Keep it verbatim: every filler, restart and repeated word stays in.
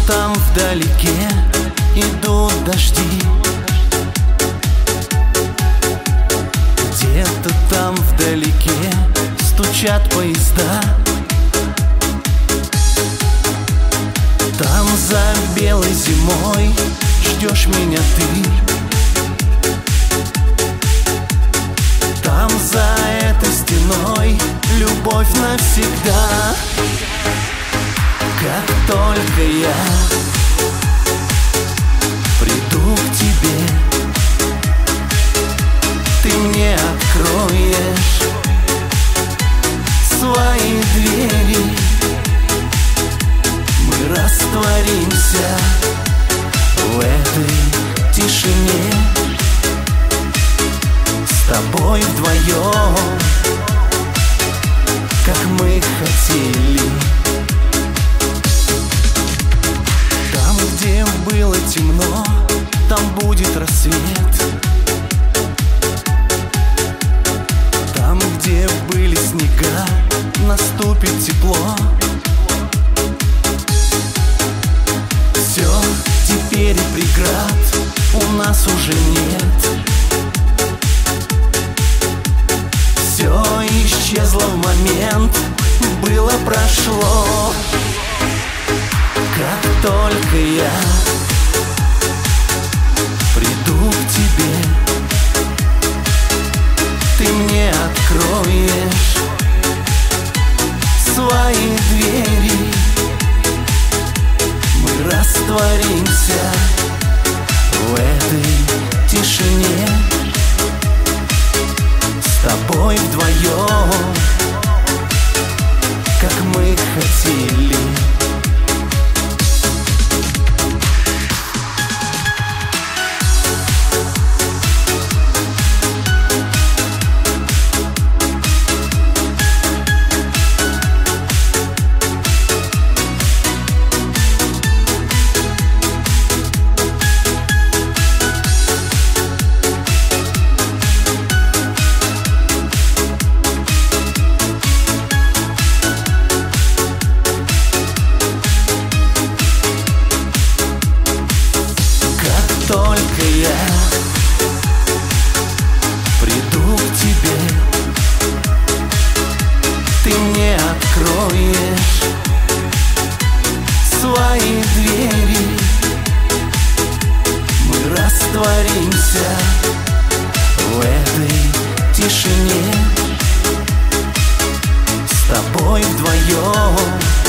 там вдалеке идут дожди, где-то там вдалеке стучат поезда. Там за белой зимой ждешь меня ты, там за этой стеной любовь навсегда. Как только я приду к тебе, ты мне откроешь свои двери. Мы растворимся в этой тишине, с тобой вдвоем, как мы хотели. Там, где было темно, там будет рассвет. Там, где были снега, наступит тепло. Все, теперь и преград у нас уже нет. Все исчезло в момент, было, прошло. Как только я приду к тебе, ты мне откроешь свои двери. Мы растворимся в этой тишине, с тобой вдвоем, как мы хотели. Только я приду к тебе, ты мне откроешь свои двери. Мы растворимся в этой тишине, с тобой вдвоем,